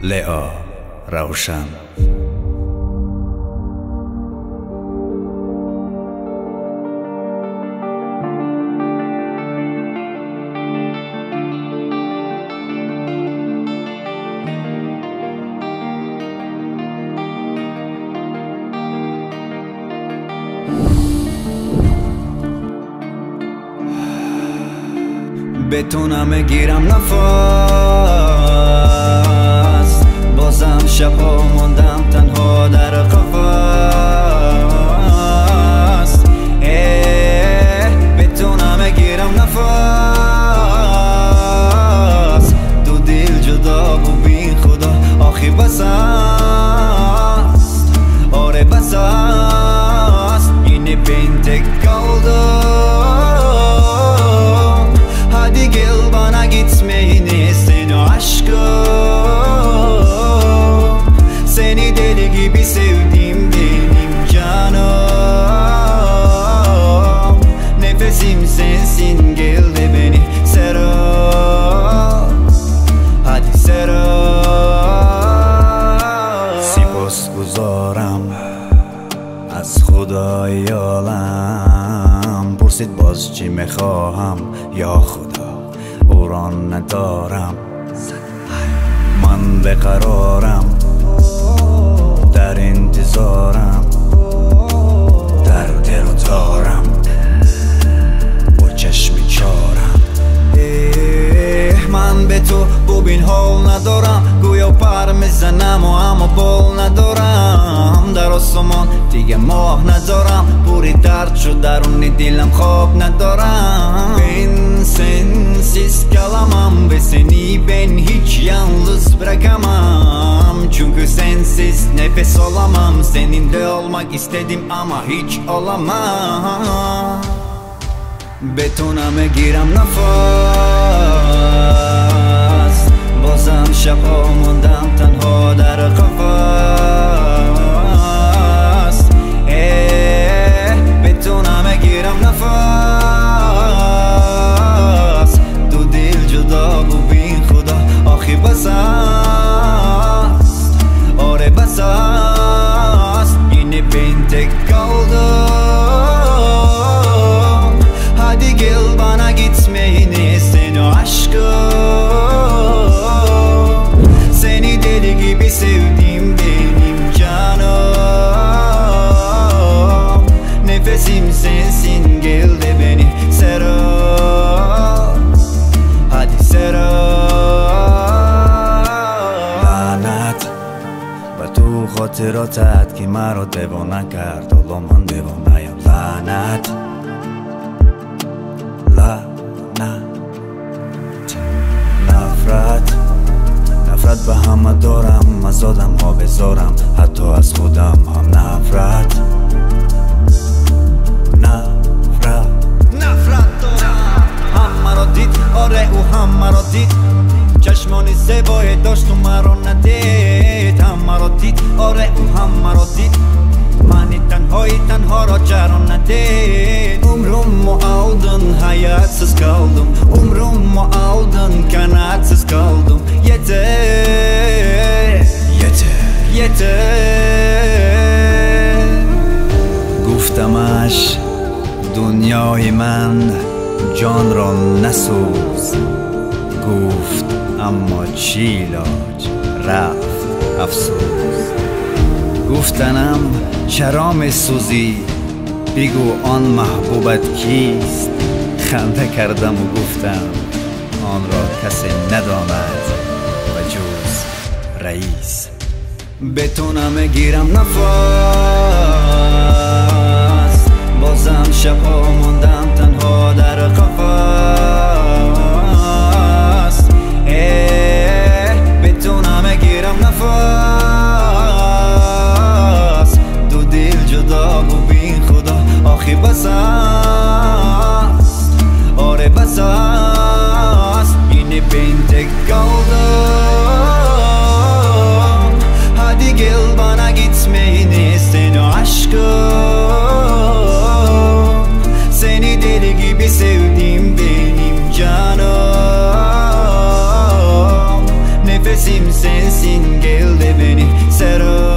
لئا روشن. بتونم گیرم نفس، بازم شبها موندم تنها در قفس. بتونم گیرم نفس، دو دل جدا و بی خدا آخی بس است. آره بس است، yine ben tek kaldım. Hadi gel bana gitmeyini seni aşkım. Seni deli gibi sevdim benim canım. Nefesim sensin, gel de beni serap. Hadi serap. سپاسگزارم از خدای عالم، پرسید باز چی میخواهم یا خدا او را ندارم. من بقرارم در انتظارم، در دل دارم با چشم چارم. من به تو ببین حال ندارم، گویا پر میزنم و اما بال ندارم. در آسمان دیگه ماه ندارم، پوری درد شد درون دلم خواب ندارم. Ben sensiz kalamam ve seni ben hiç yalnız bırakamam. Çünkü sensiz nefes alamam, seninle olmak istedim ama hiç olamam. بتونم گیرم نفس، بازم شبها موندم تنها در قفس. بتونم گیرم نفس، دو دل جدا و بی خدا آخی بس است. آره بس است، yine ben tek kaldım. Hadi gel bana gitmeyini seni aşkım. Seni deli gibi sevdim benim canım. Nefesim sensin, gel de beni serap. Hadi serap. لعنت و تو خاطراتت که مرا دیوانه کرد، حالا من دیوانه‌ام. لعنت نفرت به همه دارم، از آدم ها بذارم، حتی از خودم هم نفرت دارم. هم مرا دید، آره او هم مرا دید، چشمانی زیبایی داشت و مرا ندید. هم مرا دید، آره او هم مرا دید، منی تنها را جران ندید. Umrumu aldın, hayatsız kaldım. Umrumu aldın, kanatsız kaldım. Yeter, yeter, yeter. گفتمش دنیای من جان را نسوز، گفت اما چی علاج، رفت افسوس. گفتنم چرا میسوزی، بگو آن محبوبت کیست. خنده کردم و گفتم آن را کسی نداند و جز رئیس. بتونم گیرم نفس، بازم شبها موندم تنها در قفس. بتونم گیرم نفس، دو دل جدا و بی خدا آخی بس است. آره بس است، yine ben tek kaldım. Hadi gel bana gitmeyini seni aşkım. Seni deli gibi sevdim sensin geldi beni Serap